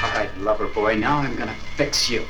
right, lover boy, now I'm gonna fix you.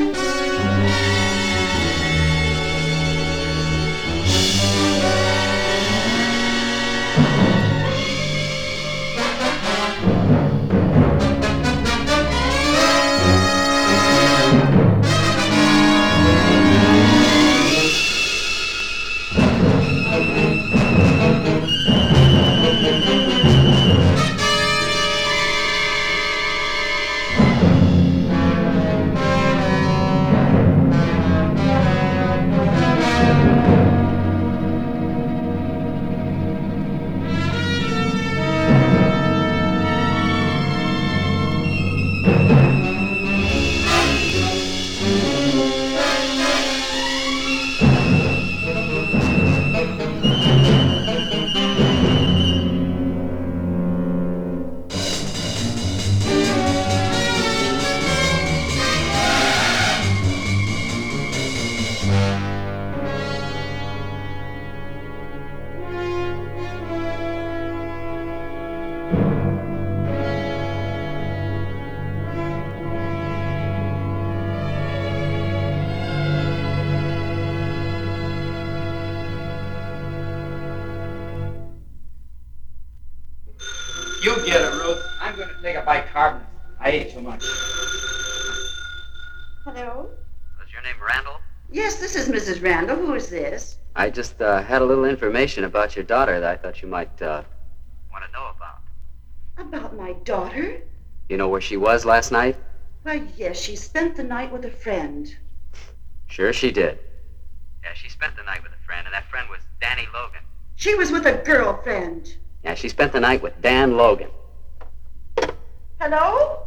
You get it, Ruth. I'm going to take a bicarbonate. I ate too much. Hello? Was your name Randall? Yes, this is Mrs. Randall. Who is this? I just had a little information about your daughter that I thought you might want to know about. About my daughter? You know where she was last night? Why, yes, she spent the night with a friend. Sure she did. Yeah, she spent the night with a friend, and that friend was Danny Logan. She was with a girlfriend. Yeah, she spent the night with Dan Logan. Hello?